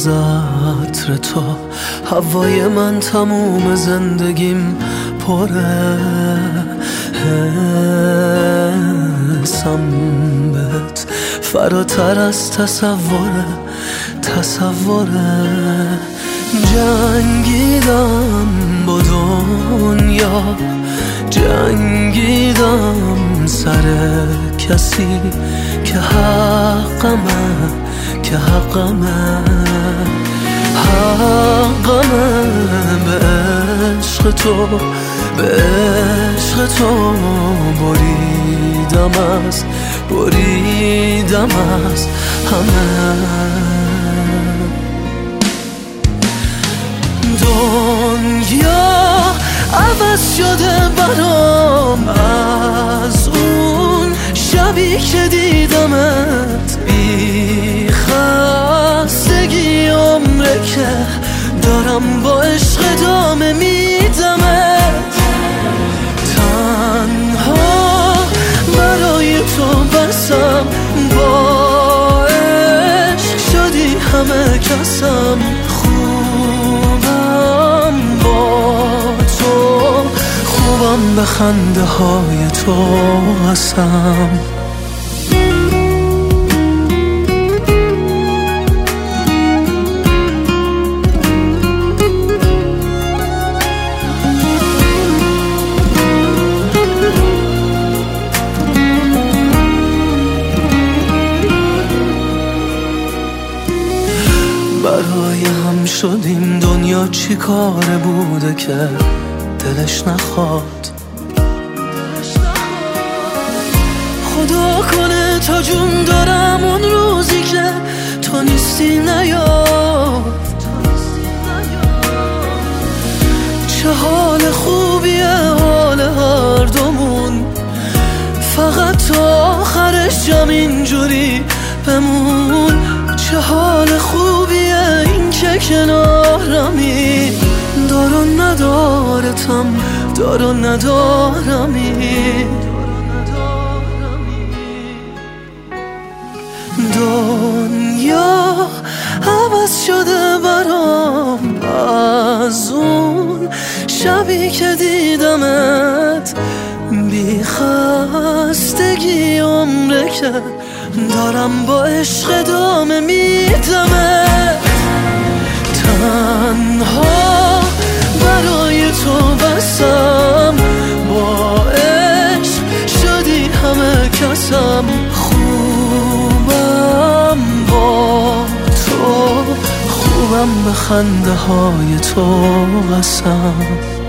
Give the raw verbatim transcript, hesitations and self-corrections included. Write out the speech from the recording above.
از عطر تو، هوای من تموم زندگیم پره، حسم بهت فراتر از تصوره، تصوره. جنگیدم با دنیا، جنگیدم سر کسی که حقمه، که حقمه، حقمه. به عشق تو، به عشق تو بریدم از، بریدم از همه. دنیا عوض شده برام از اون شبی که دیدمت، بی خستگی عمره که دارم با عشق ادامه میدمت. تنها برای تو بسم، با عشق شدی همه کسم. خوبم با تو، خوبم به خنده های تو هستم. برای هم شدیم، دنیا چی کاره بوده که دلش نخواد. خدا کنه تا جون دارم اون روزی که تو نیستی نیاد. چه حال خوبیه حال هر دومون، فقط تا آخرش جم اینجوری بمون. چه حال خوبیه این که کنارمی، دار و ندارتم، دار و ندارمی. دنیا عوض شده برام از اون شبی که دیدمت، بی خستگی عمره که دارم با عشق ادامه میدمت. تنها برای تو بسم، با عشق شدی همه کسم. خوبم با تو، خوبم به خنده های تو قسم.